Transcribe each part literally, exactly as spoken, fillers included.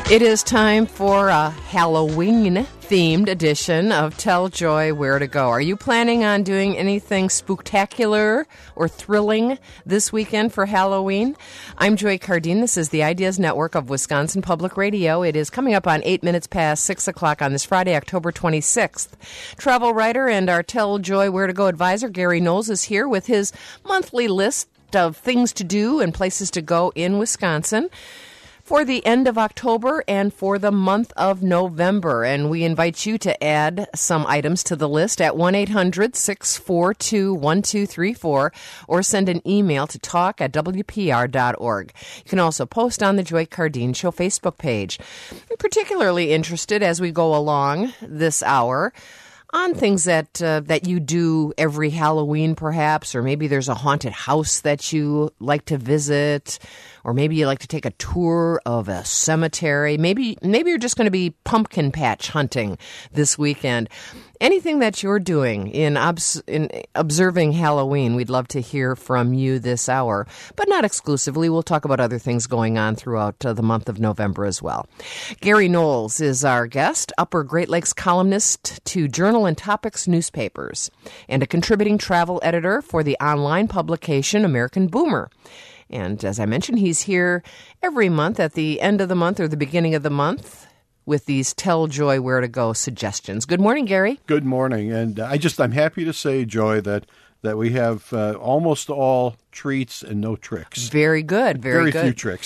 It is time for a Halloween-themed edition of Tell Joy Where to Go. Are you planning on doing anything spooktacular or thrilling this weekend for Halloween? I'm Joy Cardine. This is the Ideas Network of Wisconsin Public Radio. It is coming up on eight minutes past six o'clock on this Friday, October twenty-sixth. Travel writer and our Tell Joy Where to Go advisor, Gary Knowles, is here with his monthly list of things to do and places to go in Wisconsin for the end of October and for the month of November. And we invite you to add some items to the list at one eight hundred six four two one two three four or send an email to talk at w p r dot org. You can also post on the Joy Cardine Show Facebook page. I'm particularly interested as we go along this hour on things that uh, that you do every Halloween, perhaps, or maybe there's a haunted house that you like to visit, or maybe you like to take a tour of a cemetery. Maybe maybe you're just going to be pumpkin patch hunting this weekend. Anything that you're doing in, obs- in observing Halloween, we'd love to hear from you this hour, but not exclusively. We'll talk about other things going on throughout uh, the month of November as well. Gary Knowles is our guest, Upper Great Lakes columnist to Journal and Topics newspapers, and a contributing travel editor for the online publication American Boomer. And as I mentioned, he's here every month at the end of the month or the beginning of the month with these Tell Joy Where to Go suggestions. Good morning, Gary. Good morning. And I just, I'm happy to say, Joy, that that we have uh, almost all treats and no tricks. Very good. Very, very good. few tricks.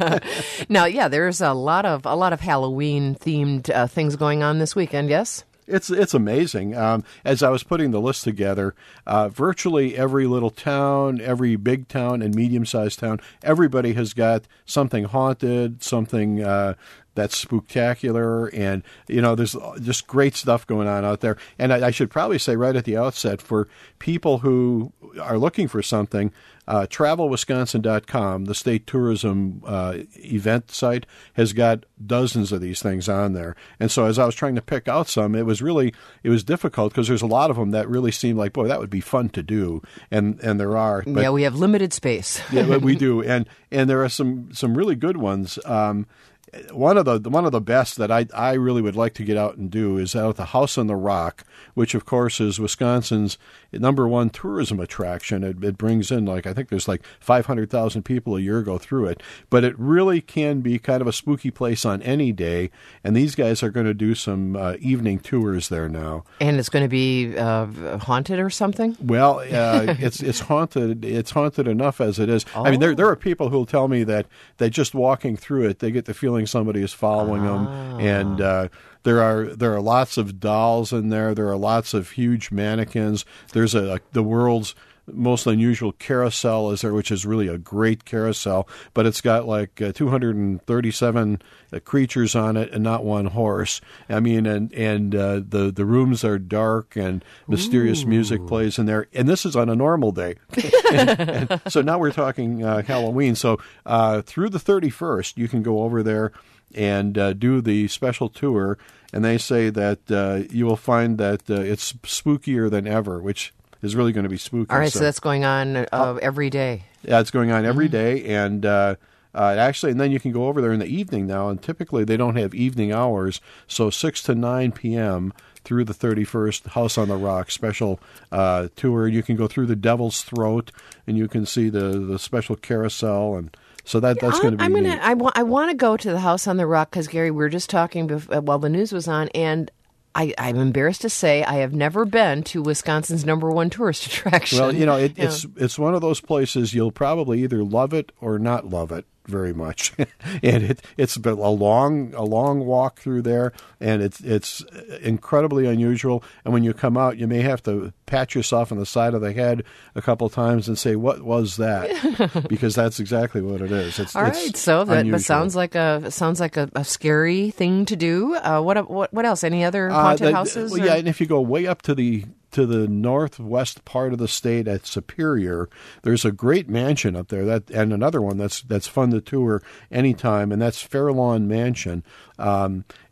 Now, yeah, there's a lot of a lot of Halloween themed uh, things going on this weekend. Yes. It's it's amazing. Um, as I was putting the list together, uh, virtually every little town, every big town and medium-sized town, everybody has got something haunted, something uh, that's spooktacular, and, you know, there's just great stuff going on out there. And I, I should probably say right at the outset, for people who are looking for something, uh, travel wisconsin dot com, the state tourism uh, event site, has got dozens of these things on there. And so as I was trying to pick out some, it was really, it was difficult because there's a lot of them that really seem like, boy, that would be fun to do. And and there are. But, yeah, we have limited space. Yeah, we do. And and there are some, some really good ones. Um, One of the one of the best that I I really would like to get out and do is out at the House on the Rock, which of course is Wisconsin's number one tourism attraction. It, it brings in, like, I think there's like five hundred thousand people a year go through it, but it really can be kind of a spooky place on any day. And these guys are going to do some uh, evening tours there now. And it's going to be uh, haunted or something? Well, uh, it's it's haunted. It's haunted enough as it is. Oh. I mean, there there are people who'll tell me that that just walking through it, they get the feeling somebody is following ah. them, and uh, there are there are lots of dolls in there. There are lots of huge mannequins. There's a, a the world's most unusual carousel is there, which is really a great carousel, but it's got like uh, two hundred thirty-seven uh, creatures on it and not one horse. I mean, and and uh, the the rooms are dark and mysterious Ooh. music plays in there. And this is on a normal day. and, and so now we're talking uh, Halloween. So uh, through the thirty-first, you can go over there and uh, do the special tour. And they say that uh, you will find that uh, it's spookier than ever, which is really going to be spooky. All right, so, so that's going on uh, every day. Yeah, it's going on every mm-hmm. day, and uh, uh, actually, and then you can go over there in the evening now, and typically they don't have evening hours, so six to nine p.m. through the thirty-first, House on the Rock special uh, tour. You can go through the Devil's Throat, and you can see the, the special carousel, and so that that's going to be I'm neat. Gonna, I, wa- I want to go to the House on the Rock because, Gary, we were just talking before, while the news was on, and I, I'm embarrassed to say I have never been to Wisconsin's number one tourist attraction. Well, you know, it, yeah. it's it's one of those places you'll probably either love it or not love it very much, and it it's been a long a long walk through there, and it's it's incredibly unusual. And when you come out, you may have to pat yourself on the side of the head a couple times and say, "What was that?" Because that's exactly what it is. It's all it's right. So that unusual. sounds like a sounds like a, a scary thing to do. Uh, what what what else? Any other haunted uh, the, houses? Well, yeah, and if you go way up to the to the northwest part of the state at Superior, there's a great mansion up there, that and another one that's that's fun to tour anytime, and that's Fairlawn Mansion. Um,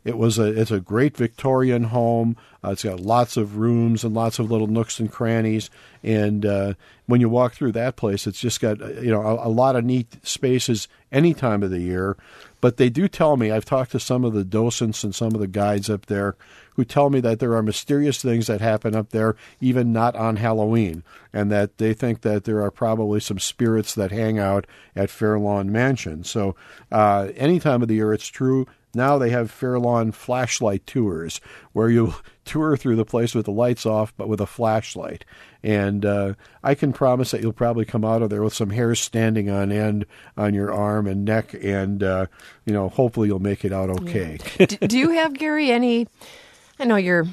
It was a it's a great Victorian home. Uh, it's got lots of rooms and lots of little nooks and crannies. And uh, when you walk through that place, it's just got you know a, a lot of neat spaces any time of the year. But they do tell me, I've talked to some of the docents and some of the guides up there who tell me that there are mysterious things that happen up there, even not on Halloween, and that they think that there are probably some spirits that hang out at Fairlawn Mansion. So uh, any time of the year, it's true. Now they have Fairlawn flashlight tours, where you tour through the place with the lights off, but with a flashlight. And uh, I can promise that you'll probably come out of there with some hairs standing on end on your arm and neck, and uh, you know, hopefully you'll make it out okay. Yeah. do, do you have, Gary, any? I know you're.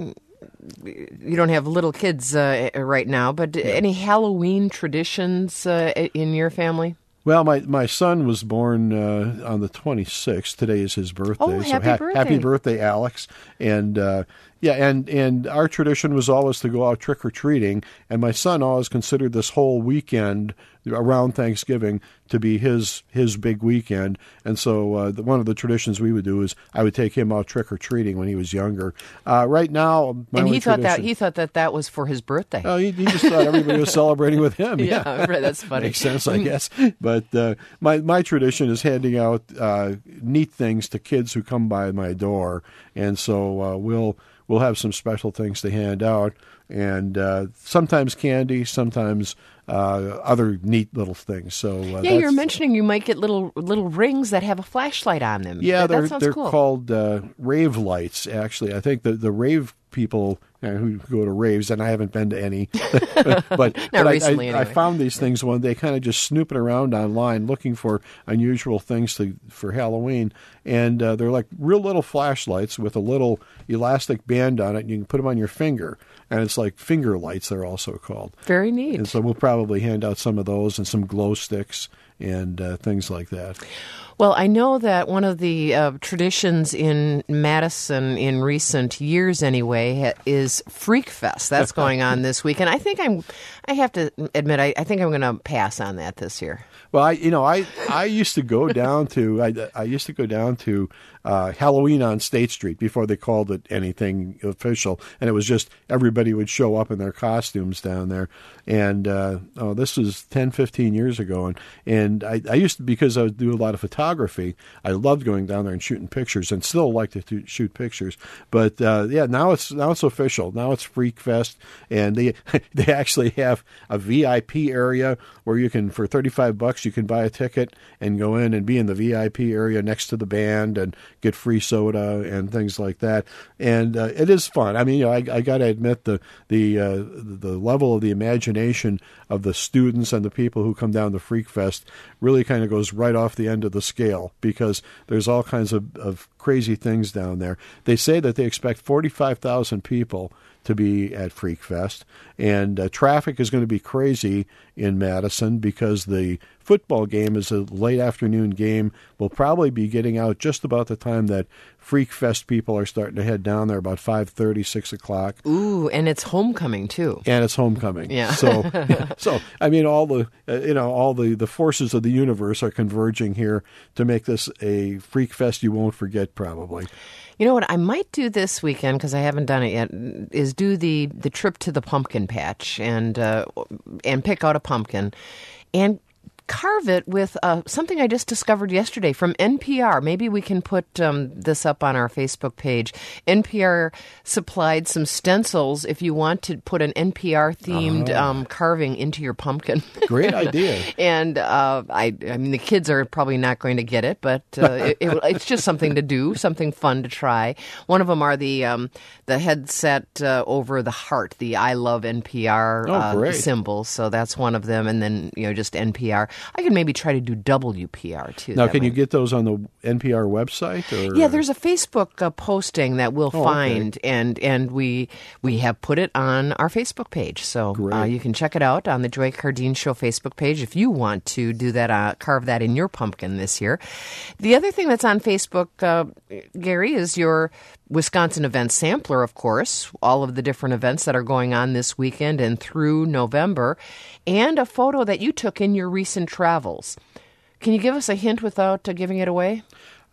You don't have little kids uh, right now, but yeah. Any Halloween traditions uh, in your family? Well, my, my son was born uh, on the twenty-sixth. Today is his birthday. Oh, happy so ha- birthday. Happy birthday, Alex. And, uh, yeah, and, and our tradition was always to go out trick-or-treating, and my son always considered this whole weekend around Thanksgiving to be his his big weekend. And so uh, the, one of the traditions we would do is I would take him out trick-or-treating when he was younger. Uh, right now, my And he thought tradition, that he thought that that was for his birthday. Oh, he, he just thought everybody was celebrating with him. Yeah, yeah. right, that's funny. Makes sense, I guess. But uh, my my tradition is handing out uh, neat things to kids who come by my door, and so uh, we'll we'll have some special things to hand out, and uh, sometimes candy, sometimes uh, other neat little things. So uh, yeah, you're mentioning you might get little little rings that have a flashlight on them. Yeah, that, they're that sounds they're cool. called uh, rave lights. Actually, I think the the rave people uh, who go to raves, and I haven't been to any, but, but Not I, recently, I, anyway. I found these things one day, kind of just snooping around online looking for unusual things to for Halloween, and uh, they're like real little flashlights with a little elastic band on it, and you can put them on your finger, and it's like finger lights. They're also called. Very neat. And so we'll probably hand out some of those and some glow sticks and uh, things like that. Well, I know that one of the uh, traditions in Madison in recent years, anyway, ha- is Freak Fest. That's going on this week, and I think I'm. I have to admit, I, I think I'm going to pass on that this year. Well, I you know I, I used to go down to I, I used to go down to uh, Halloween on State Street before they called it anything official, and it was just everybody would show up in their costumes down there. And uh, oh, this was ten, fifteen years ago, and and I, I used to, because I would do a lot of photography, I loved going down there and shooting pictures, and still like to th- shoot pictures. But uh, yeah, now it's now it's official. Now it's Freak Fest, and they they actually have a V I P area where you can, for thirty-five bucks, you can buy a ticket and go in and be in the V I P area next to the band and get free soda and things like that. And uh, it is fun. I mean, you know, I, I got to admit the the uh, the level of the imagination of the students and the people who come down to Freak Fest really kind of goes right off the end of the scale, because there's all kinds of, of crazy things down there. They say that they expect forty-five thousand people to be at Freak Fest, and uh, traffic is going to be crazy in Madison because the football game is a late afternoon game. We'll probably be getting out just about the time that Freak Fest people are starting to head down there, about five thirty, six o'clock. Ooh, and it's homecoming too. And it's homecoming. Yeah. So, so I mean, all the uh, you know all the, the forces of the universe are converging here to make this a Freak Fest you won't forget, probably. You know what I might do this weekend, because I haven't done it yet, is do the, the trip to the pumpkin patch and uh, and pick out a pumpkin and carve it with uh, something I just discovered yesterday from N P R. Maybe we can put um, this up on our Facebook page. N P R supplied some stencils if you want to put an N P R-themed oh. um, carving into your pumpkin. Great idea. And uh, I, I mean, the kids are probably not going to get it, but uh, it, it, it's just something to do, something fun to try. One of them are the um, the headset uh, over the heart, the I Love N P R oh, uh, symbol. So that's one of them, and then you know just N P R. I could maybe try to do W P R too. Now, That can you might- get those on the N P R website? Or? Yeah, there's a Facebook uh, posting that we'll Oh, okay. find, and and we we have put it on our Facebook page, so uh, Great. you can check it out on the Joy Cardine Show Facebook page if you want to do that, uh, carve that in your pumpkin this year. The other thing that's on Facebook, uh, Gary, is your Wisconsin event sampler, of course, all of the different events that are going on this weekend and through November, and a photo that you took in your recent travels. Can you give us a hint without uh, giving it away?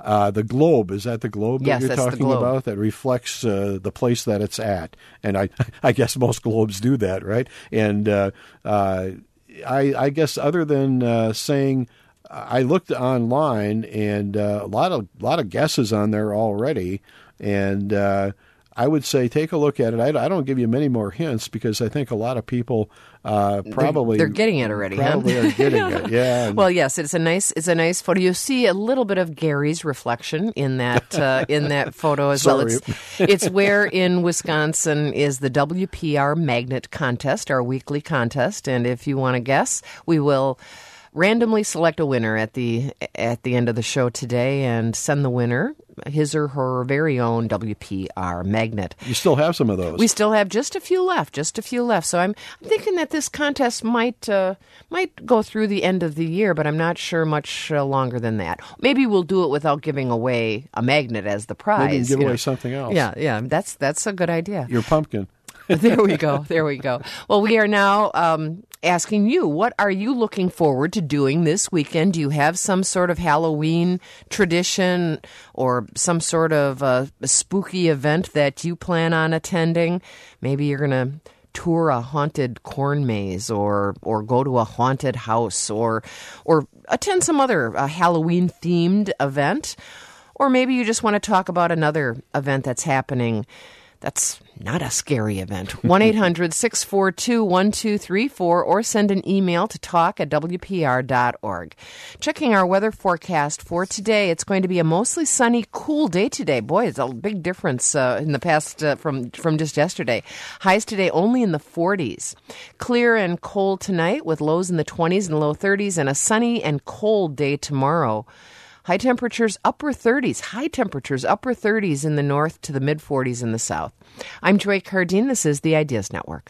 uh, the globe. Is that the globe Yes, that you're that's the talking globe. about that reflects uh, the place that it's at? And I, I guess most globes do that, right? And uh, uh, I, I guess other than uh, saying, I looked online and uh, a lot of lot of guesses on there already, and uh, I would say take a look at it. I, I don't give you many more hints because I think a lot of people uh, probably they're, they're getting it already. Probably huh? are getting it. Yeah. Well, yes, it's a nice it's a nice photo. You see a little bit of Gary's reflection in that uh, in that photo as well. Sorry. It's it's where in Wisconsin is the W P R Magnet Contest, our weekly contest, and if you want to guess, we will randomly select a winner at the at the end of the show today and send the winner his or her very own W P R magnet. You still have some of those. We still have just a few left, just a few left. So I'm, I'm thinking that this contest might uh, might go through the end of the year, but I'm not sure much uh, longer than that. Maybe we'll do it without giving away a magnet as the prize. Maybe you can give you away know. something else. Yeah, yeah, that's that's a good idea. Your pumpkin. There we go. There we go. Well, we are now um, asking you, what are you looking forward to doing this weekend? Do you have some sort of Halloween tradition or some sort of uh, spooky event that you plan on attending? Maybe you're going to tour a haunted corn maze or or go to a haunted house or or attend some other uh, Halloween-themed event. Or maybe you just want to talk about another event that's happening that's not a scary event. one eight hundred six four two one two three four or send an email to talk at w p r dot org. Checking our weather forecast for today, it's going to be a mostly sunny, cool day today. Boy, it's a big difference uh, in the past uh, from, from just yesterday. Highs today only in the forties. Clear and cold tonight with lows in the twenties and low thirties, and a sunny and cold day tomorrow. High temperatures, upper thirties. High temperatures, upper thirties in the north to the mid-forties in the south. I'm Joy Cardine. This is the Ideas Network.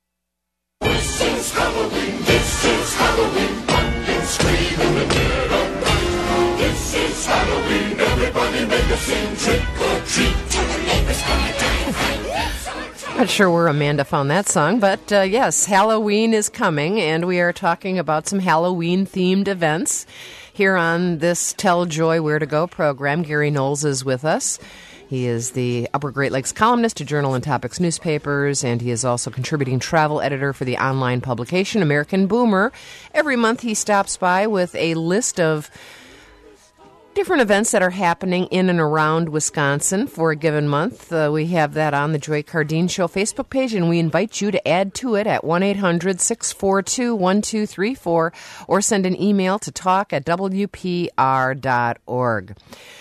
This is Halloween. This is Halloween. Pumpkins scream in the dead of night. This is Halloween. Everybody make a scene. Trick or treat. Tell the neighbors gonna die of fright. Not sure where Amanda found that song, but uh, yes, Halloween is coming, and we are talking about some Halloween-themed events. Here on this Tell Joy Where to Go program, Gary Knowles is with us. He is the Upper Great Lakes columnist to Journal and Topics newspapers, and he is also contributing travel editor for the online publication American Boomer. Every month he stops by with a list of different events that are happening in and around Wisconsin for a given month. Uh, we have that on the Joy Cardine Show Facebook page, and we invite you to add to it at one eight hundred six four two one two three four or send an email to talk at w p r dot org.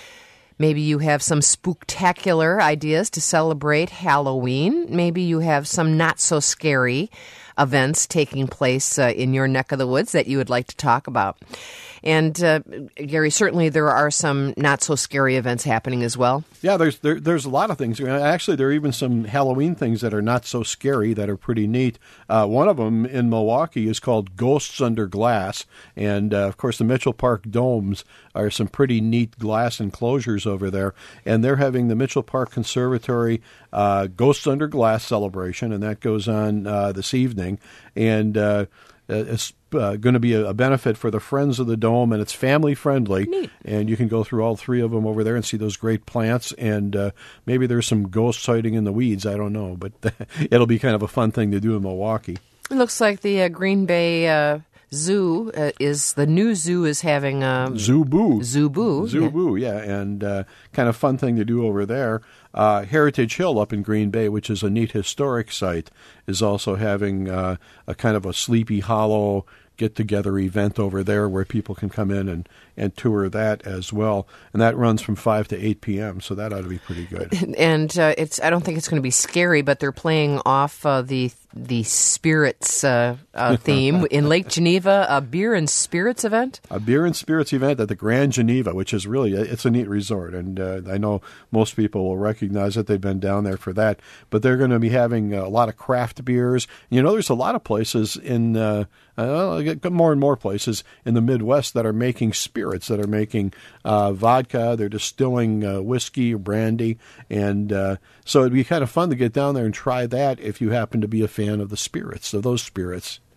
Maybe you have some spooktacular ideas to celebrate Halloween. Maybe you have some not-so-scary events taking place uh, in your neck of the woods that you would like to talk about. And, uh, Gary, certainly there are some not-so-scary events happening as well. Yeah, there's there, there's a lot of things. Actually, there are even some Halloween things that are not so scary that are pretty neat. Uh, one of them in Milwaukee is called Ghosts Under Glass. And, uh, of course, the Mitchell Park Domes are some pretty neat glass enclosures over there. And they're having the Mitchell Park Conservatory uh, Ghosts Under Glass celebration, and that goes on uh, this evening. And uh, it's uh, going to be a, a benefit for the Friends of the Dome, and it's family friendly. Neat. And you can go through all three of them over there and see those great plants. And uh, maybe there's some ghosts hiding in the weeds. I don't know, but it'll be kind of a fun thing to do in Milwaukee. It looks like the uh, Green Bay uh, Zoo uh, is, the new zoo is having um, Zoo Boo. Zoo Boo. Zoo Boo, yeah, and uh, kind of fun thing to do over there. Uh, Heritage Hill up in Green Bay, which is a neat historic site, is also having uh, a kind of a Sleepy Hollow get-together event over there where people can come in and, and tour that as well. And that runs from five to eight p.m., so that ought to be pretty good. And uh, it's I don't think it's going to be scary, but they're playing off uh, the the spirits uh, uh, theme in Lake Geneva, a beer and spirits event. A beer and spirits event at the Grand Geneva, which is really, it's a neat resort. And uh, I know most people will recognize it. They've been down there for that. But they're going to be having a lot of craft beers. You know, there's a lot of places in, uh, uh, more and more places in the Midwest that are making spirits, that are making uh, vodka. They're distilling uh, whiskey or brandy. And uh, so it'd be kind of fun to get down there and try that if you happen to be a fan of the spirits, of those spirits.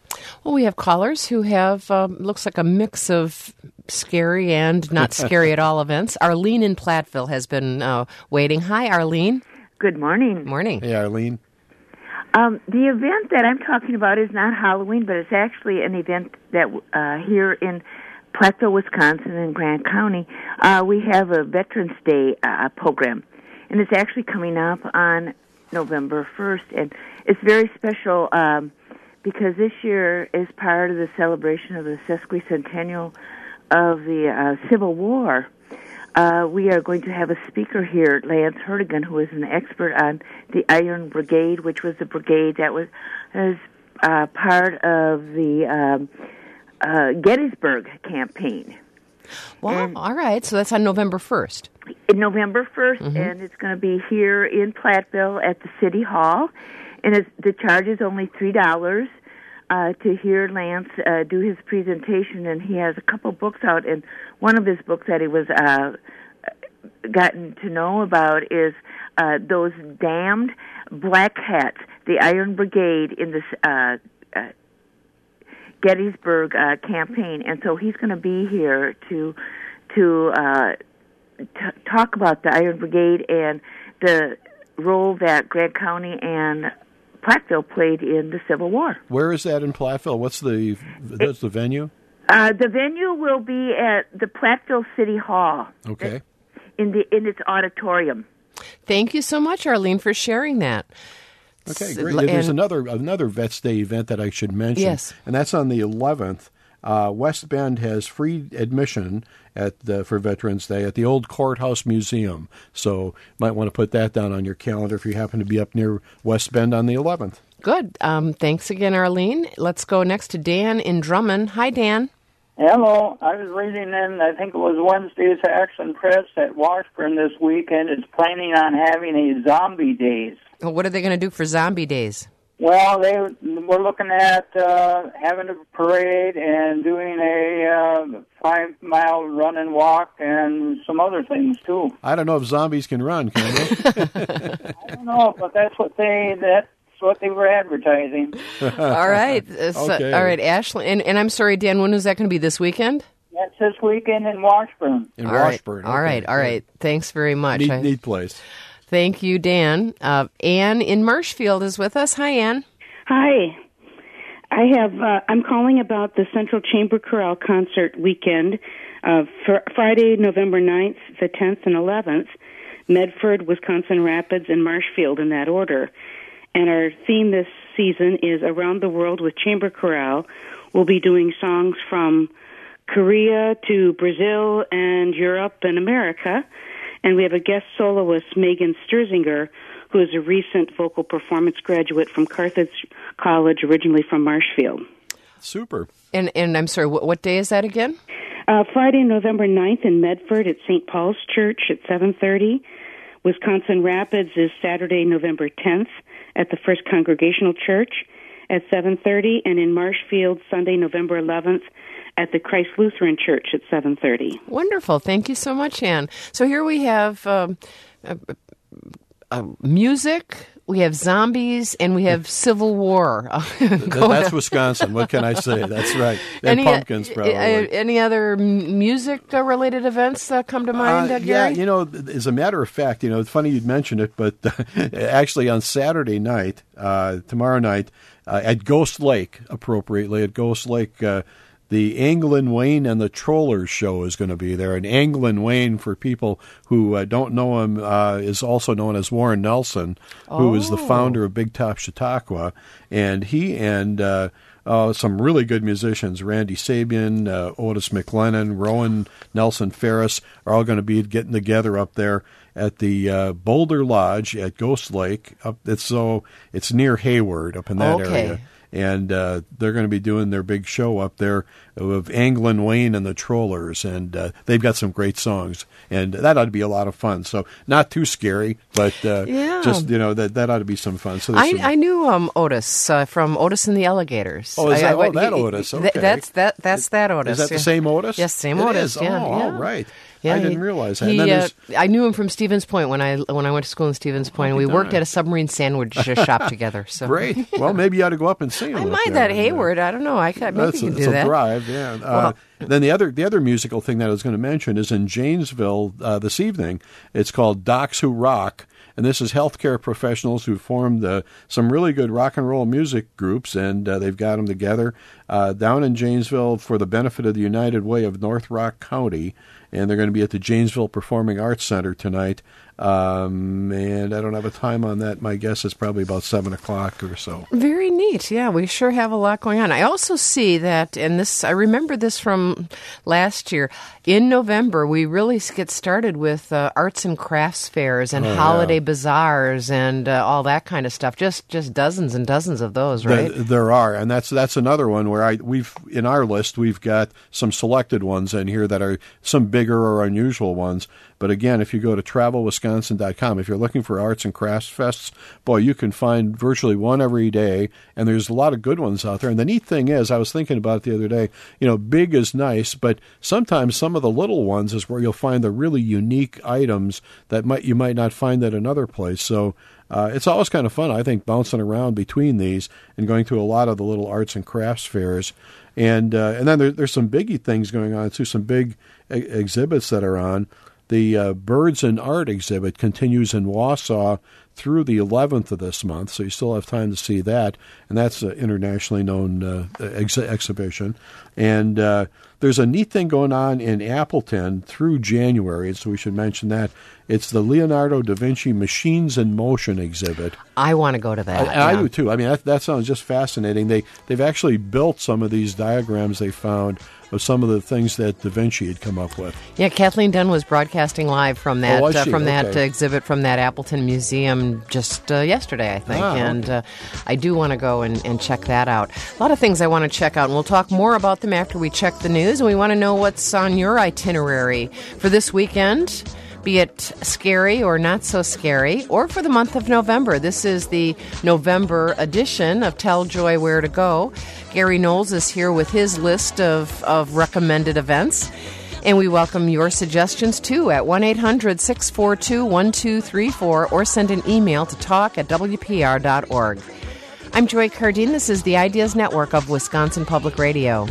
Well, we have callers who have, um, looks like a mix of scary and not scary at all events. Arlene in Platteville has been uh, waiting. Hi, Arlene. Good morning. Morning. Hey, Arlene. Um, the event that I'm talking about is not Halloween, but it's actually an event that uh, here in Platteville, Wisconsin, in Grant County, uh, we have a Veterans Day uh, program, and it's actually coming up on November first, and it's very special um, because this year is part of the celebration of the sesquicentennial of the uh, Civil War. Uh, we are going to have a speaker here, Lance Hurtigan, who is an expert on the Iron Brigade, which was the brigade that was, was uh, part of the um, uh, Gettysburg campaign. Well, And- all right. So that's on November first. In November first, Mm-hmm. and it's going to be here in Platteville at the City Hall. And it's, the charge is only three dollars uh, to hear Lance uh, do his presentation. And he has a couple books out, and one of his books that he was uh, gotten to know about is uh, those damned black hats, the Iron Brigade in this uh, uh, Gettysburg uh, campaign. And so he's going to be here to to uh, t- talk about the Iron Brigade and the role that Grant County and Platteville played in the Civil War. Where is that in Platteville? What's the that's the venue? Uh, the venue will be at the Platteville City Hall. Okay. In the in its auditorium. Thank you so much, Arlene, for sharing that. Okay, S- great. There's and- another another Vets Day event that I should mention. Yes. And that's on the eleventh. Uh, West Bend has free admission at the, for Veterans Day at the Old Courthouse Museum. So you might want to put that down on your calendar if you happen to be up near West Bend on the eleventh. Good. Um, thanks again, Arlene. Let's go next to Dan in Drummond. Hi, Dan. Hello. I was reading in, I think it was Wednesday's Action Press at Washburn this weekend. It's planning on having a zombie days. Well, what are they going to do for Zombie Days? Well, they were looking at uh, having a parade and doing a uh, five-mile run and walk and some other things, too. I don't know if zombies can run, can they? I don't know, but that's what they... That's what they were advertising. All right. Uh, so- Okay. All right, Ashley. And, and I'm sorry, Dan, when is that going to be this weekend? That's this weekend in Washburn. In All right. Washburn. All right. Okay, All good. right. Thanks very much. Neat, I- neat place. Thank you, Dan. Uh, Anne in Marshfield is with us. Hi, Anne. Hi. I have. Uh, I'm calling about the Central Chamber Chorale concert weekend, uh, fr- Friday, November ninth, the tenth, and eleventh, Medford, Wisconsin Rapids, and Marshfield in that order. And our theme this season is Around the World with Chamber Chorale. We'll be doing songs from Korea to Brazil and Europe and America. And we have a guest soloist, Megan Sturzinger, who is a recent vocal performance graduate from Carthage College, originally from Marshfield. Super. And and I'm sorry, what, what day is that again? Uh, Friday, November ninth in Medford at Saint Paul's Church at seven thirty. Wisconsin Rapids is Saturday, November tenth at the First Congregational Church at seven thirty. And in Marshfield, Sunday, November eleventh at the Christ Lutheran Church at seven thirty. Wonderful. Thank you so much, Anne. So here we have um, uh, uh, music, we have zombies, and we have Civil War. Th- That's Wisconsin. What can I say? That's right. And any, pumpkins, uh, probably. uh, any other m- music-related events that come to mind, uh, Uh, Gary? yeah, you know, th- as a matter of fact, you know, it's funny you'd mention it, but uh, actually on Saturday night, uh, tomorrow night, uh, at Ghost Lake, appropriately, at Ghost Lake, uh, the Anglin Wayne and the Trollers show is going to be there. And Anglin Wayne, for people who uh, don't know him, uh, is also known as Warren Nelson, who is the Oh. founder of Big Top Chautauqua. And he and uh, uh, some really good musicians, Randy Sabian, uh, Otis McLennan, Rowan Nelson Ferris, are all going to be getting together up there at the uh, Boulder Lodge at Ghost Lake. Up, it's so it's near Hayward, up in that Okay. area. And uh, they're going to be doing their big show up there of Anglin Wayne and the Trollers, and uh, they've got some great songs, and that ought to be a lot of fun. So not too scary, but uh, Yeah. just you know that that ought to be some fun. So there's I, some- I knew um, Otis uh, from Otis and the Alligators. Oh, is I- that- I went- oh, that he- Otis, th- okay. that's that. That's that Otis. Is that the yeah. same Otis? Yes, same It Otis. is? Yeah, oh, yeah. all right. Yeah, I didn't he, realize that. He, And then uh, I knew him from Stevens Point when I when I went to school in Stevens Point. and we worked darn. at a submarine sandwich shop together. So Great. Well, maybe you ought to go up and see him. I up might there. that Hayward. I don't know. I could, maybe That's you a, can it's do a that. drive, yeah. Uh, Well- then the other the other musical thing that I was going to mention is in Janesville uh, this evening. It's called Docs Who Rock. And this is healthcare professionals who formed uh, some really good rock and roll music groups, and uh, they've got them together uh, down in Janesville for the benefit of the United Way of North Rock County. And they're going to be at the Janesville Performing Arts Center tonight. Um, and I don't have a time on that. My guess is probably about seven o'clock or so. Very neat. Yeah, we sure have a lot going on. I also see that, and this, I remember this from last year. In November, we really get started with uh, arts and crafts fairs and Oh, holiday yeah. bazaars and uh, all that kind of stuff. Just just dozens and dozens of those, right? There, there are, and that's that's another one where I we've in our list we've got some selected ones in here that are some bigger or unusual ones. But again, if you go to travel wisconsin dot com, if you're looking for arts and crafts fests, boy, you can find virtually one every day, and there's a lot of good ones out there. And the neat thing is, I was thinking about it the other day, you know, big is nice, but sometimes some of the little ones is where you'll find the really unique items that might you might not find at another place. So uh, it's always kind of fun, I think, bouncing around between these and going to a lot of the little arts and crafts fairs. And uh, and then there, there's some biggie things going on, too, some big e- exhibits that are on. The uh, Birds and Art exhibit continues in Wausau through the eleventh of this month, so you still have time to see that. And that's an internationally known uh, ex- exhibition. And uh, there's a neat thing going on in Appleton through January, so we should mention that. It's the Leonardo da Vinci Machines in Motion exhibit. I want to go to that. And I yeah. do, too. I mean, that, that sounds just fascinating. They, they've actually built some of these diagrams they found of some of the things that Da Vinci had come up with. Yeah, Kathleen Dunn was broadcasting live from that Oh, was uh, she? from that Okay. uh, exhibit from that Appleton Museum just uh, yesterday, I think. Ah, and uh, I do want to go and, and check that out. A lot of things I want to check out, and we'll talk more about them after we check the news. And we want to know what's on your itinerary for this weekend, be it scary or not so scary, or for the month of November. This is the November edition of Tell Joy Where to Go. Gary Knowles is here with his list of, of recommended events. And we welcome your suggestions, too, at one eight hundred six four two one two three four or send an email to talk at w p r dot org. I'm Joy Cardine. This is the Ideas Network of Wisconsin Public Radio.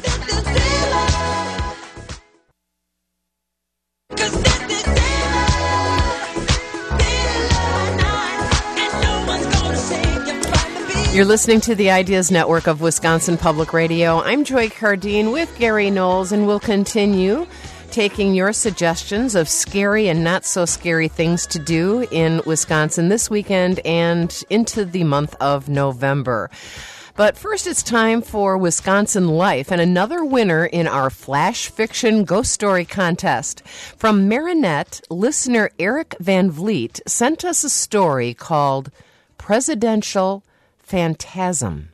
You're listening to the Ideas Network of Wisconsin Public Radio. I'm Joy Cardine with Gary Knowles, and we'll continue taking your suggestions of scary and not so scary things to do in Wisconsin this weekend and into the month of November. But first, it's time for Wisconsin Life and another winner in our Flash Fiction Ghost Story Contest. From Marinette, listener Eric Van Vliet sent us a story called Presidential Phantasm.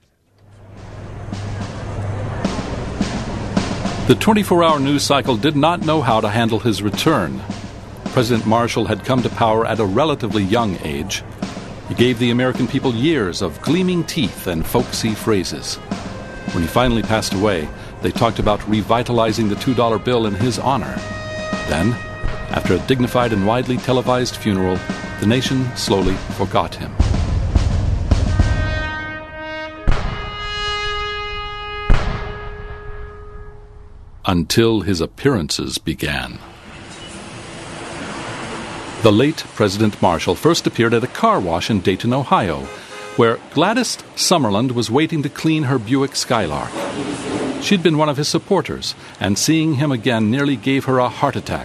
The twenty-four hour news cycle did not know how to handle his return. President Marshall had come to power at a relatively young age. He gave the American people years of gleaming teeth and folksy phrases. When he finally passed away, they talked about revitalizing the two dollar bill in his honor. Then, after a dignified and widely televised funeral, the nation slowly forgot him. Until his appearances began. The late President Marshall first appeared at a car wash in Dayton, Ohio, where Gladys Summerland was waiting to clean her Buick Skylark. She'd been one of his supporters, and seeing him again nearly gave her a heart attack.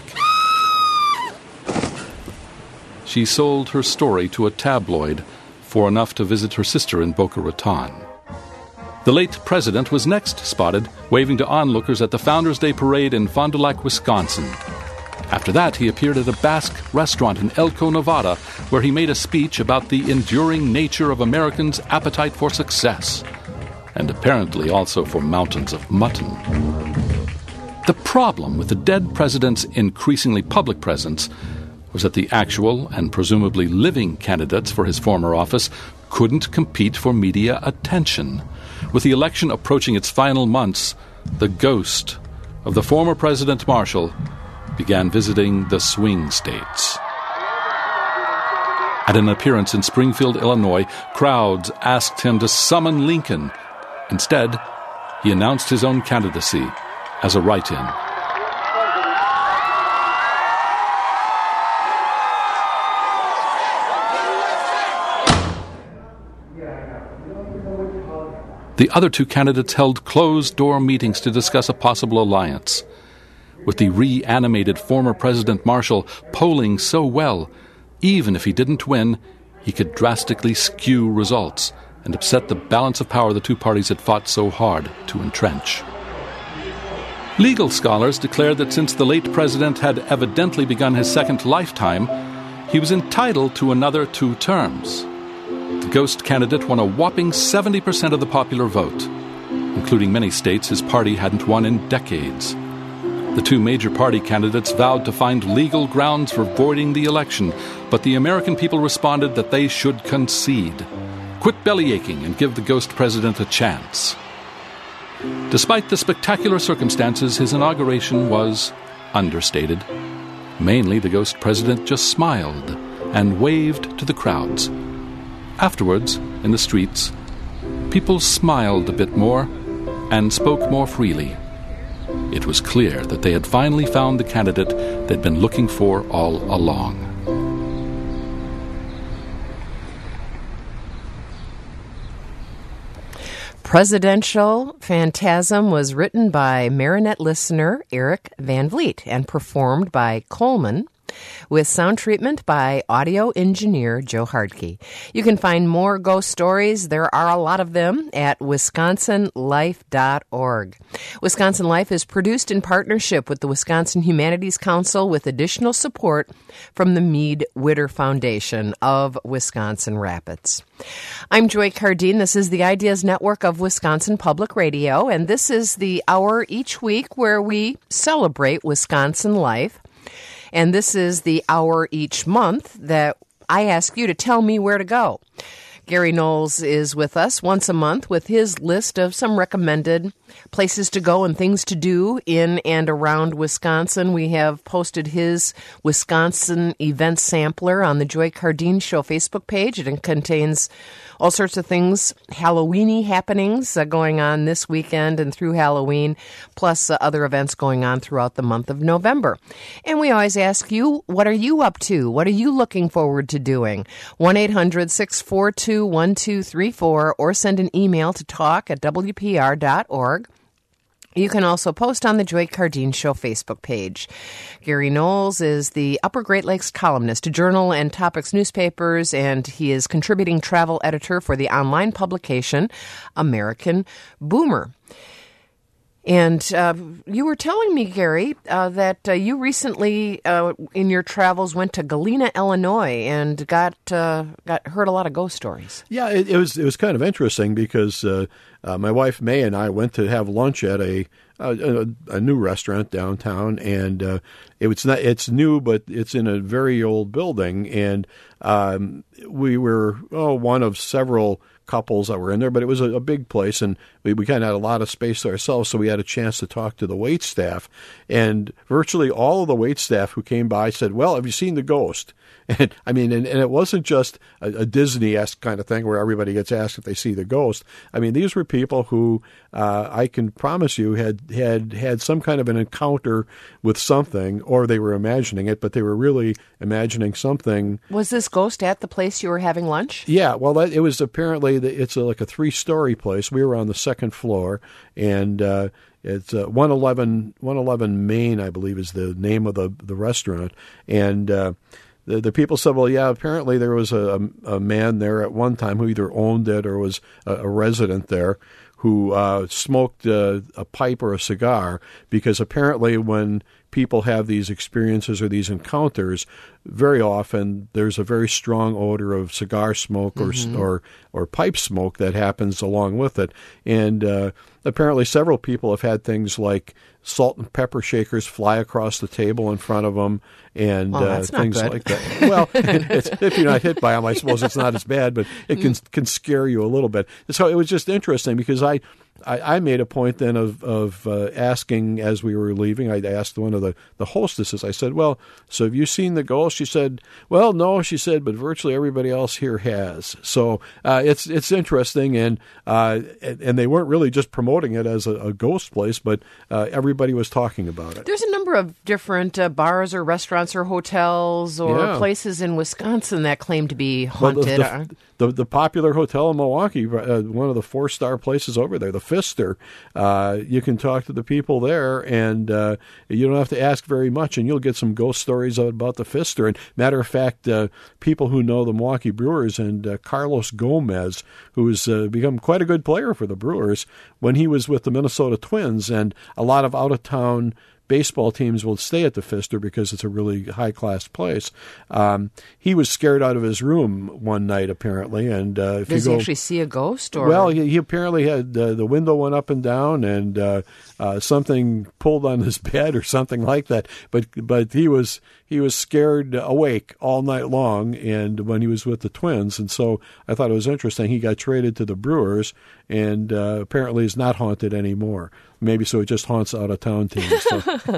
She sold her story to a tabloid for enough to visit her sister in Boca Raton. The late president was next spotted waving to onlookers at the Founders Day Parade in Fond du Lac, Wisconsin. After that, he appeared at a Basque restaurant in Elko, Nevada, where he made a speech about the enduring nature of Americans' appetite for success, and apparently also for mountains of mutton. The problem with the dead president's increasingly public presence was that the actual and presumably living candidates for his former office couldn't compete for media attention. With the election approaching its final months, the ghost of the former President Marshall began visiting the swing states. At an appearance in Springfield, Illinois, crowds asked him to summon Lincoln. Instead, he announced his own candidacy as a write-in. The other two candidates held closed-door meetings to discuss a possible alliance. With the reanimated former President Marshall polling so well, even if he didn't win, he could drastically skew results and upset the balance of power the two parties had fought so hard to entrench. Legal scholars declared that since the late president had evidently begun his second lifetime, he was entitled to another two terms. The ghost candidate won a whopping seventy percent of the popular vote, including many states his party hadn't won in decades. The two major party candidates vowed to find legal grounds for voiding the election, but the American people responded that they should concede. Quit bellyaching and give the ghost president a chance. Despite the spectacular circumstances, his inauguration was understated. Mainly, the ghost president just smiled and waved to the crowds. Afterwards, in the streets, people smiled a bit more and spoke more freely. It was clear that they had finally found the candidate they'd been looking for all along. Presidential Phantasm was written by Marinette listener Eric Van Vliet and performed by Coleman, with sound treatment by audio engineer Joe Hardkey. You can find more ghost stories, there are a lot of them, at wisconsin life dot org. Wisconsin Life is produced in partnership with the Wisconsin Humanities Council with additional support from the Meade Witter Foundation of Wisconsin Rapids. I'm Joy Cardine. This is the Ideas Network of Wisconsin Public Radio, and this is the hour each week where we celebrate Wisconsin life. And this is the hour each month that I ask you to tell me where to go. Gary Knowles is with us once a month with his list of some recommended places to go and things to do in and around Wisconsin. We have posted his Wisconsin event sampler on the Joy Cardine Show Facebook page. It contains all sorts of things, Halloweeny happenings uh, going on this weekend and through Halloween, plus uh, other events going on throughout the month of November. And we always ask you, what are you up to? What are you looking forward to doing? one eight hundred six four two one two three four or send an email to talk at w p r dot org. You can also post on the Joy Cardine Show Facebook page. Gary Knowles is the Upper Great Lakes columnist, Journal and Topics newspapers, and he is contributing travel editor for the online publication American Boomer. And uh, you were telling me, Gary, uh, that uh, you recently, uh, in your travels, went to Galena, Illinois, and got uh, got heard a lot of ghost stories. Yeah, it, it was it was kind of interesting because uh, uh, my wife May and I went to have lunch at a a, a new restaurant downtown, and uh, it was not it's new, but it's in a very old building, and um, we were oh one of several couples that were in there, but it was a, a big place, and we, we kind of had a lot of space to ourselves, so we had a chance to talk to the wait staff, and virtually all of the wait staff who came by said, well, have you seen the ghost? And I mean, and, and it wasn't just a, a Disney-esque kind of thing where everybody gets asked if they see the ghost. I mean, these were people who uh, I can promise you had, had had some kind of an encounter with something, or they were imagining it, but they were really imagining something. Was this ghost at the place you were having lunch? Yeah, well, that, it was apparently, the, it's a, like a three-story place. We were on the second floor, and uh, it's uh, one eleven Main, I believe, is the name of the, the restaurant, and uh, The, the people said, well, yeah, apparently there was a, a man there at one time who either owned it or was a, a resident there who uh, smoked uh, a pipe or a cigar, because apparently when people have these experiences or these encounters, very often there's a very strong odor of cigar smoke or mm-hmm. or, or pipe smoke that happens along with it. And uh, apparently several people have had things like salt and pepper shakers fly across the table in front of them, and well, uh, that's not things good. like that. Well, it's, if you're not hit by them, I suppose it's not as bad, but it can can scare you a little bit. So it was just interesting because I. I, I made a point then of, of uh, asking as we were leaving. I asked one of the, the hostesses, I said, well, so have you seen the ghost? She said, well, no, she said, but virtually everybody else here has. So uh, it's it's interesting, and uh, and they weren't really just promoting it as a, a ghost place, but uh, everybody was talking about it. There's a number of different uh, bars or restaurants or hotels or Yeah. places in Wisconsin that claim to be haunted. Well, the, the, the, the popular hotel in Milwaukee, uh, one of the four-star places over there, the Pfister, uh, you can talk to the people there, and uh, you don't have to ask very much, and you'll get some ghost stories about the Pfister. And matter of fact, uh, people who know the Milwaukee Brewers and uh, Carlos Gomez, who has uh, become quite a good player for the Brewers, when he was with the Minnesota Twins, and a lot of out-of-town baseball teams will stay at the Pfister because it's a really high-class place. Um, he was scared out of his room one night, apparently. And uh, if Does you he go, actually see a ghost? Or? Well, he, he apparently had uh, the window went up and down, and uh, uh, something pulled on his bed or something like that. But but he was he was scared awake all night long, and when he was with the Twins, and so I thought it was interesting. He got traded to the Brewers, and uh, apparently is not haunted anymore. Maybe so it just haunts out-of-town teams. So.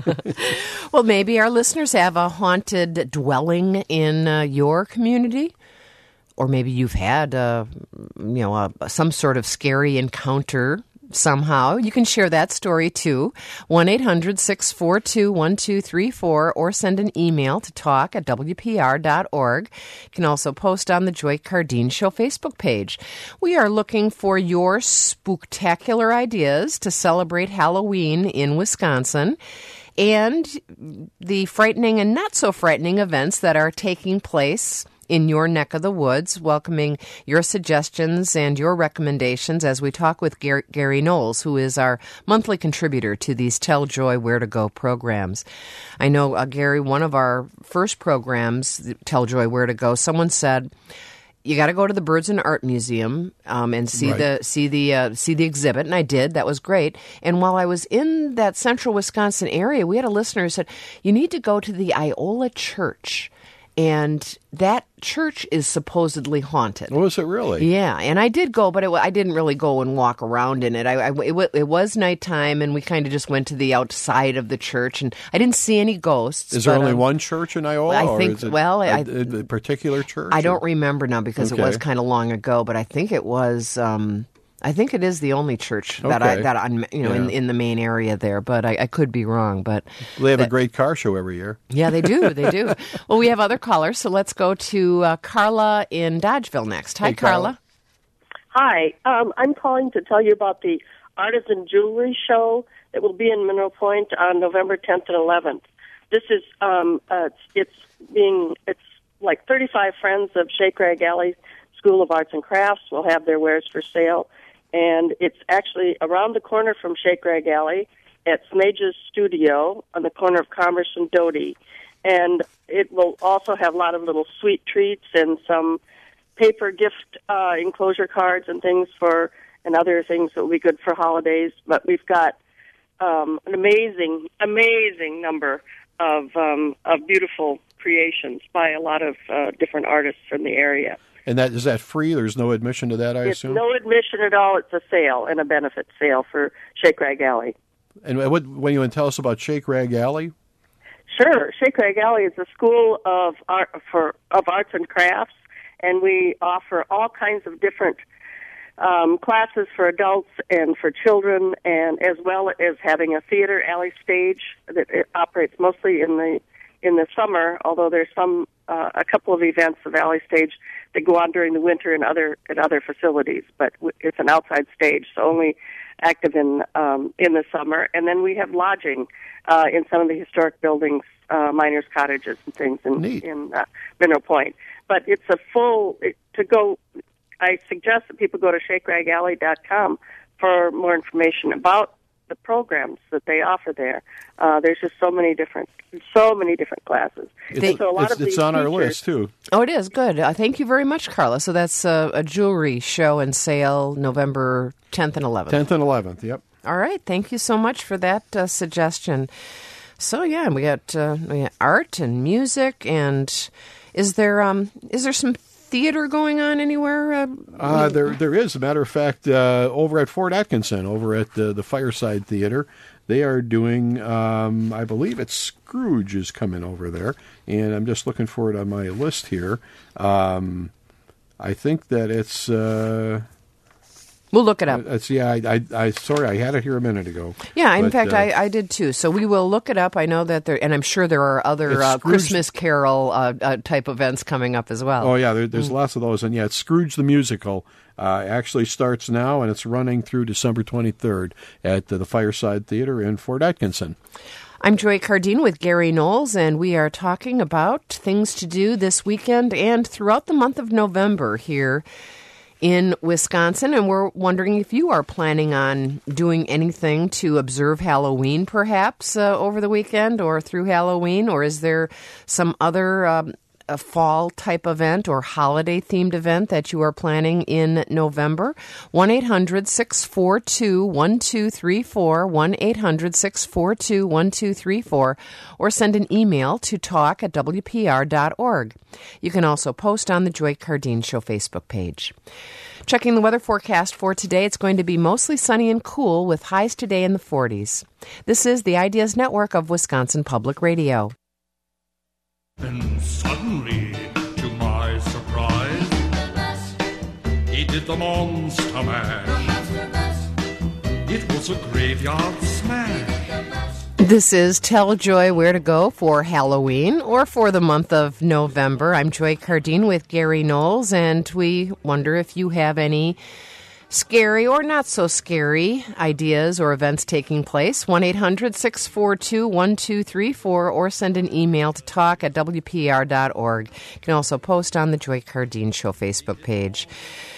Well, maybe our listeners have a haunted dwelling in uh, your community, or maybe you've had, uh, you know, uh, some sort of scary encounter somehow. You can share that story too. one eight hundred six four two one two three four, or send an email to talk at w p r dot org. You can also post on the Joy Cardine Show Facebook page. We are looking for your spooktacular ideas to celebrate Halloween in Wisconsin, and the frightening and not so frightening events that are taking place in your neck of the woods, welcoming your suggestions and your recommendations as we talk with Gary, Gary Knowles, who is our monthly contributor to these Tell Joy Where to Go programs. I know, uh, Gary, one of our first programs, Tell Joy Where to Go, someone said, you got to go to the Birds and Art Museum um, and see Right. the see the uh, see the exhibit, and I did. That was great. And while I was in that central Wisconsin area, we had a listener who said, you need to go to the Iola Church. And that church is supposedly haunted. Was it really? Yeah, and I did go, but it, I didn't really go and walk around in it. I, I it, it was nighttime, and we kind of just went to the outside of the church, and I didn't see any ghosts. Is there but, only um, one church in Iola? I or think- is it well, a, I- a, a particular church? I or- don't remember now because it was Okay. kind of long ago, but I think it was. Um, I think it is the only church that I Okay. that I'm you know in, Yeah. in the main area there, but I, I could be wrong. But They have a that- great car show every year. yeah, they do. They do. Well, we have other callers, so let's go to uh, Carla in Dodgeville next. Hi, Hey, Carla. Hi, um, I'm calling to tell you about the Artisan Jewelry Show that will be in Mineral Point on November tenth and eleventh. This is um, uh, it's, it's being it's like thirty-five friends of Shake Rag Alley School of Arts and Crafts will have their wares for sale, and it's actually around the corner from Shake Rag Alley at Smage's Studio on the corner of Commerce and Doty. And it will also have a lot of little sweet treats and some paper gift uh, enclosure cards and things for, and other things that will be good for holidays. But we've got um, an amazing, amazing number of um, of beautiful creations by a lot of uh, different artists from the area. And that is that free? There's no admission to that, I It's assume? no admission at all. It's a sale and a benefit sale for Shake Rag Alley. And what, when you want to tell us about Shake Rag Alley? Sure. Shake Rag Alley is a school of art for of arts and crafts, and we offer all kinds of different um, classes for adults and for children, and as well as having a theater alley stage that it operates mostly in the in the summer. Although there's some uh, a couple of events of alley stage that go on during the winter in other in other facilities, but it's an outside stage, so only active in um, in the summer. And then we have lodging uh, in some of the historic buildings, uh, miners' cottages and things in Neat. in uh, Mineral Point. But it's a full it, to go. I suggest that people go to shake rag alley dot com for more information about the programs that they offer there. Uh, there's just so many different, so many different classes. It's, And so a lot it's, of it's these on our teachers- list, too. Oh, it is. Good. Uh, thank you very much, Carla. So that's uh, a jewelry show and sale November tenth and eleventh. tenth and eleventh, yep. All right. Thank you so much for that uh, suggestion. So yeah, we got, uh, we got art and music, and is there um is there some theater going on anywhere? Uh, uh, there there is. As a matter of fact, uh, over at Fort Atkinson, over at the, the Fireside Theater, they are doing, um, I believe it's Scrooge is coming over there, and I'm just looking for it on my list here. Um, I think that it's... Uh, We'll look it up. It's, yeah, I, I, I, sorry, I had it here a minute ago. Yeah, in but, fact, uh, I, I did too. So we will look it up. I know that there, and I'm sure there are other uh, Christmas Carol uh, uh, type events coming up as well. Oh yeah, there, there's mm. lots of those, and yeah, it's Scrooge the Musical. Uh, actually starts now, and it's running through December twenty-third at uh, the Fireside Theater in Fort Atkinson. I'm Joy Cardine with Gary Knowles, and we are talking about things to do this weekend and throughout the month of November here in Wisconsin, and we're wondering if you are planning on doing anything to observe Halloween, perhaps, uh, over the weekend or through Halloween, or is there some other um, a fall-type event or holiday-themed event that you are planning in November? one eight hundred six four two one two three four, one eight hundred six four two one two three four, or send an email to talk at w p r dot org. You can also post on the Joy Cardine Show Facebook page. Checking the weather forecast for today, it's going to be mostly sunny and cool with highs today in the forties. This is the Ideas Network of Wisconsin Public Radio. And suddenly, to my surprise, he did the Monster Mash. It was a graveyard smash. This is Tell Joy Where to Go for Halloween or for the month of November. I'm Joy Cardine with Gary Knowles, and we wonder if you have any scary or not so scary ideas or events taking place. one eight hundred six four two one two three four, or send an email to talk at w p r dot org. You can also post on the Joy Cardine Show Facebook page.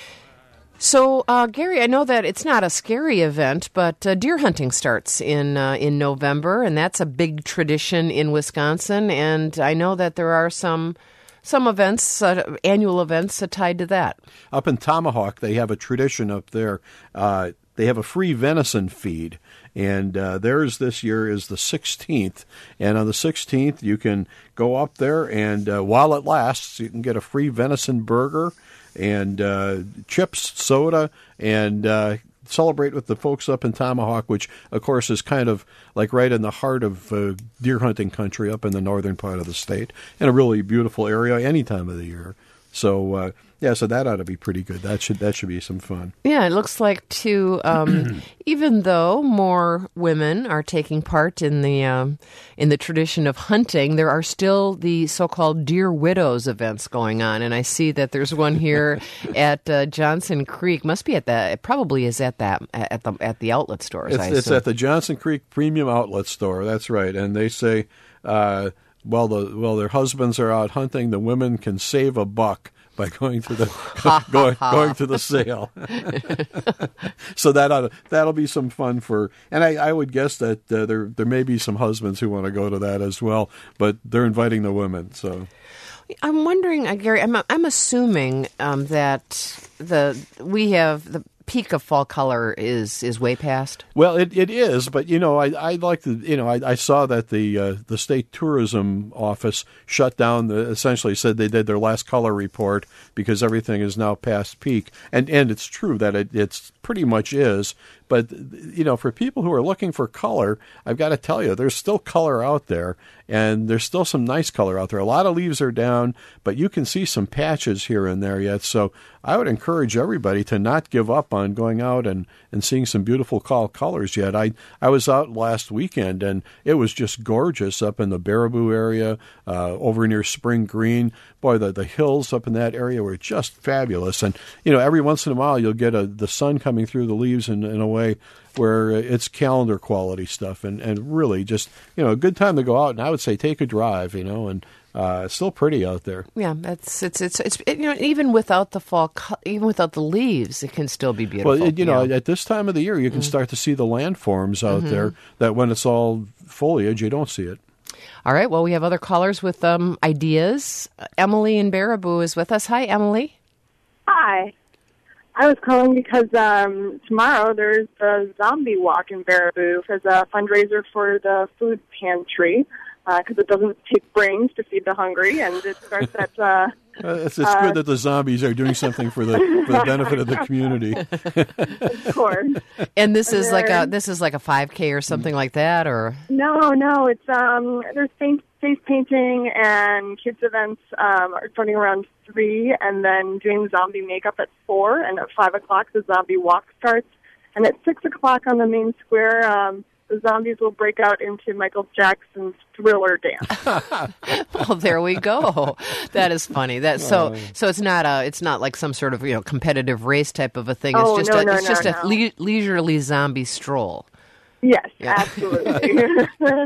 So, uh, Gary, I know that it's not a scary event, but uh, deer hunting starts in uh, in November, and that's a big tradition in Wisconsin. And I know that there are some some events, uh, annual events, uh, tied to that. Up in Tomahawk, they have a tradition up there. Uh, they have a free venison feed, and uh, theirs this year is the sixteenth. And on the sixteenth, you can go up there, and uh, while it lasts, you can get a free venison burger and uh, chips, soda, and uh, celebrate with the folks up in Tomahawk, which, of course, is kind of like right in the heart of uh, deer hunting country up in the northern part of the state, and a really beautiful area any time of the year. So, uh, yeah, so that ought to be pretty good. That should that should be some fun. Yeah, it looks like, too, um, even though more women are taking part in the um, in the tradition of hunting, there are still the so-called Deer Widows events going on. And I see that there's one here at uh, Johnson Creek. Must be at the, it probably is at that at the at the outlet stores. It's, I it's assume. at the Johnson Creek Premium Outlet Store. That's right. And they say, uh, while the while their husbands are out hunting, the women can save a buck by going to the going going to the sale. So that ought to, that'll be some fun for, and I, I would guess that uh, there there may be some husbands who want to go to that as well, but they're inviting the women. So I'm wondering, uh, Gary, I'm I'm assuming um, that the we have the peak of fall color is is way past. Well, it, it is, but you know, I I like to, you know, I, I saw that the uh, the state tourism office shut down. The, essentially said they did their last color report because everything is now past peak, and and it's true that it it's pretty much is. But, you know, for people who are looking for color, I've got to tell you, there's still color out there, and there's still some nice color out there. A lot of leaves are down, but you can see some patches here and there yet. So I would encourage everybody to not give up on going out and, and seeing some beautiful fall colors yet. I, I was out last weekend, and it was just gorgeous up in the Baraboo area, uh, over near Spring Green. Boy, the, the hills up in that area were just fabulous. And, you know, every once in a while you'll get a, the sun coming through the leaves in, in a way where it's calendar quality stuff, and, and really just, you know, a good time to go out. And I would say take a drive, you know, and uh, it's still pretty out there. Yeah, that's it's it's it's it, you know, even without the fall, even without the leaves, it can still be beautiful. Well, it, you know, yeah. at this time of the year, you can mm-hmm. start to see the landforms out mm-hmm. there that when it's all foliage, you don't see it. All right. Well, we have other callers with um, ideas. Emily in Baraboo is with us. Hi, Emily. Hi. I was calling because um, tomorrow there's the zombie walk in Baraboo as a fundraiser for the food pantry because uh, it doesn't take brains to feed the hungry, and it starts at. Uh, Uh, it's it's Uh, good that the zombies are doing something for the for the benefit of the community. of course. And this is And like a then- this is like a five K or something like that, or No, no, it's um. There's face, face painting and kids events um, are starting around three, and then doing zombie makeup at four, and at five o'clock the zombie walk starts, and at six o'clock on the main square, um, the zombies will break out into Michael Jackson's Thriller dance. well, there we go. That is funny. That so Oh. so it's not a it's not like some sort of you know competitive race type of a thing. Oh, it's just no, a, no, it's no, just no. a le- leisurely zombie stroll. Yes, Yeah. absolutely.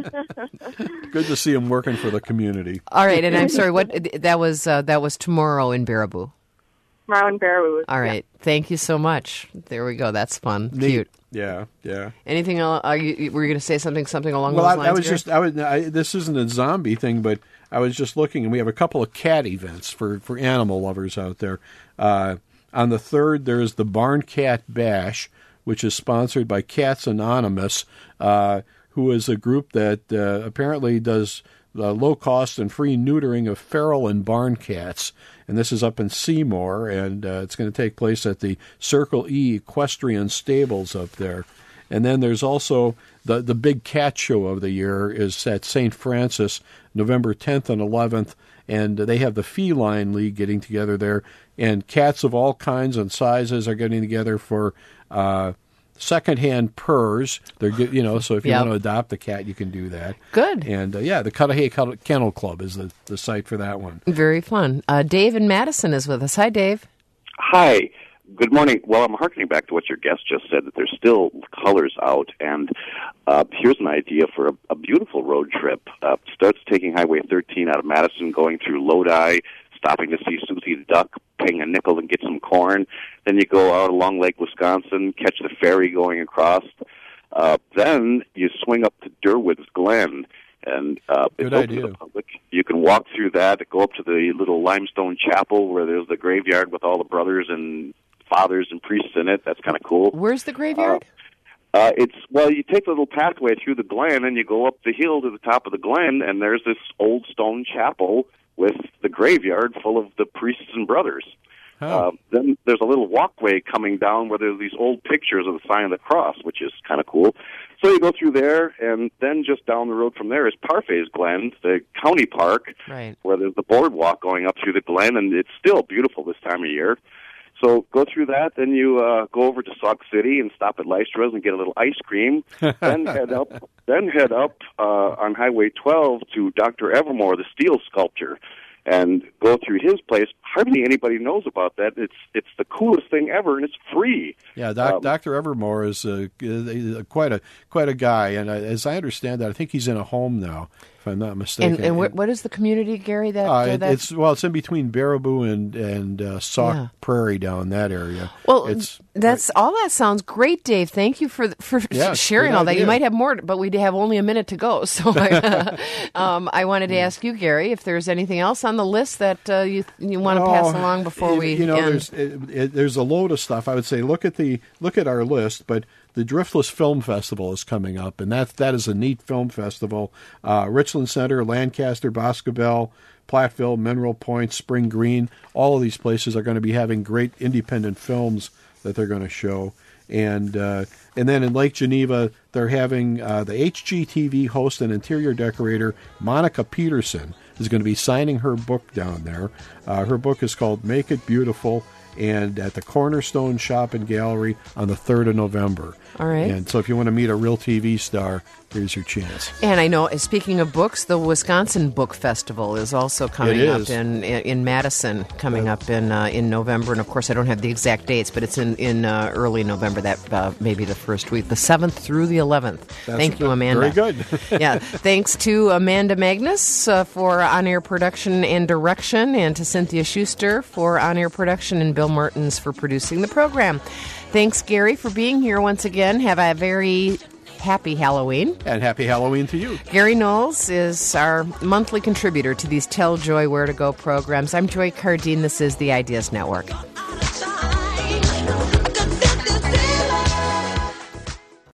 Good to see them working for the community. All right, and I'm sorry. What that was uh, that was tomorrow in Baraboo. Tomorrow in Baraboo. All right, thank you so much. There we go. That's fun. Neat. Cute. Yeah, yeah. Anything else? Are you, were you going to say something something along Well, those I, lines? I was Gary? just I was I, this isn't a zombie thing, but I was just looking, and we have a couple of cat events for for animal lovers out there. Uh, on the third, there is the Barn Cat Bash, which is sponsored by Cats Anonymous, uh, who is a group that uh, apparently does the low cost and free neutering of feral and barn cats. And this is up in Seymour, and uh, it's going to take place at the Circle E Equestrian Stables up there. And then there's also the the big cat show of the year is at Saint Francis, November tenth and eleventh, and they have the Feline League getting together there, and cats of all kinds and sizes are getting together for uh, secondhand purrs. They're get- you know, so if you Yep. want to adopt a cat, you can do that. Good. And uh, yeah, the Cudahy Kennel Club is the, the site for that one. Very fun. Uh, Dave in Madison is with us. Hi, Dave. Hi. Good morning. Well, I'm hearkening back to what your guest just said, that there's still colors out, and uh, here's an idea for a, a beautiful road trip. Uh, starts taking Highway thirteen out of Madison, going through Lodi, stopping to see Susie the Duck, paying a nickel and get some corn. Then you go out along Lake Wisconsin, catch the ferry going across. Uh, then you swing up to Durwood's Glen, and uh, it's Good open idea. to the public. You can walk through that, go up to the little limestone chapel where there's the graveyard with all the brothers and fathers and priests in it. That's kind of cool. Where's the graveyard? Uh, it's well, you take the little pathway through the glen, and you go up the hill to the top of the glen, and there's this old stone chapel with the graveyard full of the priests and brothers. Oh. Uh, then there's a little walkway coming down where there's these old pictures of the sign of the cross, which is kind of cool. So you go through there, and then just down the road from there is Parfay's Glen, the county park, Right. where there's the boardwalk going up through the glen, and it's still beautiful this time of year. So go through that, then you uh, go over to Sauk City and stop at Lystra's and get a little ice cream. then head up, then head up uh, on Highway twelve to Doctor Evermore, the steel sculptor, and go through his place. Hardly anybody knows about that. It's it's the coolest thing ever, and it's free. Yeah, doc, Um, Doctor Evermore is uh, uh, quite a quite a guy, and uh, as I understand that, I think he's in a home now, if I'm not mistaken. And, and what, what is the community, Gary? That, Uh, uh, it- that it's well, it's in between Baraboo and and uh, Sauk Yeah. Prairie down that area. well, it's that's all. That sounds great, Dave. Thank you for for Yeah, sharing good all that. You idea. might have more, but we have only a minute to go. So, I, um, I wanted to ask you, Gary, if there's anything else on the list that uh, you you want to pass Oh, along before you, we you know end. there's it, it, there's a load of stuff. I would say look at the look at our list, but the Driftless Film Festival is coming up, and that that is a neat film festival. Uh, Richland Center, Lancaster, Boscobel, Platteville, Mineral Point, Spring Green, all of these places are going to be having great independent films that they're going to show. And uh, and then in Lake Geneva, they're having uh, the H G T V host and interior decorator Monica Peterson is going to be signing her book down there. Uh, her book is called Make It Beautiful, and at the Cornerstone Shop and Gallery on the third of November. All right. And so if you want to meet a real T V star, here's your chance. And I know, speaking of books, the Wisconsin Book Festival is also coming It up is. in in Madison, coming up in uh, in November. And of course, I don't have the exact dates, but it's in in uh, early November. That uh, maybe the first week, the seventh through the eleventh. That's Thank you, Amanda. Very good. Yeah, thanks to Amanda Magnus uh, for on-air production and direction, and to Cynthia Schuster for on-air production, and Bill Martins for producing the program. Thanks, Gary, for being here once again. Have a very happy Halloween. And happy Halloween to you. Gary Knowles is our monthly contributor to these Tell Joy Where to Go programs. I'm Joy Cardine. This is the Ideas Network.